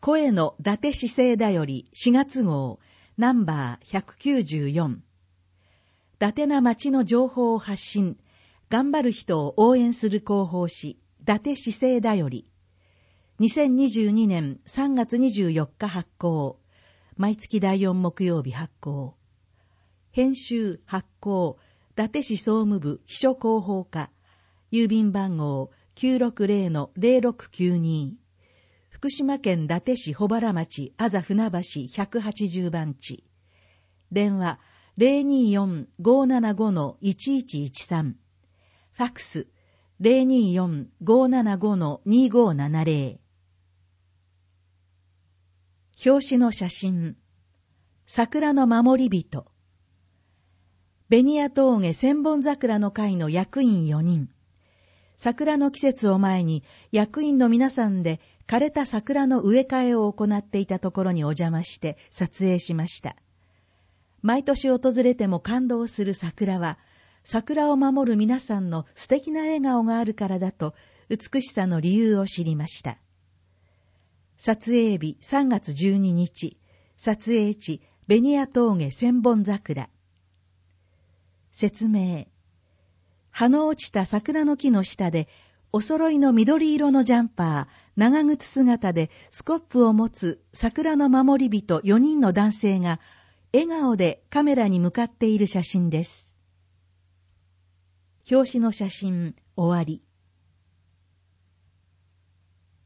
声の伊達市政だより4月号ナンバー194。伊達な町の情報を発信、頑張る人を応援する広報誌、伊達市政だより。2022年3月24日発行。毎月第4木曜日発行。編集発行、伊達市総務部秘書広報課。郵便番号 960-0692。福島県伊達市保原町あざ船橋180番地。電話 024-575-1113。ファクス 024-575-2570。表紙の写真。桜の守り人。紅谷峠千本桜の会の役員4人。桜の季節を前に役員の皆さんで枯れた桜の植え替えを行っていたところにお邪魔して撮影しました。毎年訪れても感動する桜は、桜を守る皆さんの素敵な笑顔があるからだと美しさの理由を知りました。撮影日3月12日、撮影地紅谷峠千本桜。説明。葉の落ちた桜の木の下で、お揃いの緑色のジャンパー、長靴姿でスコップを持つ桜の守り人4人の男性が、笑顔でカメラに向かっている写真です。表紙の写真、終わり。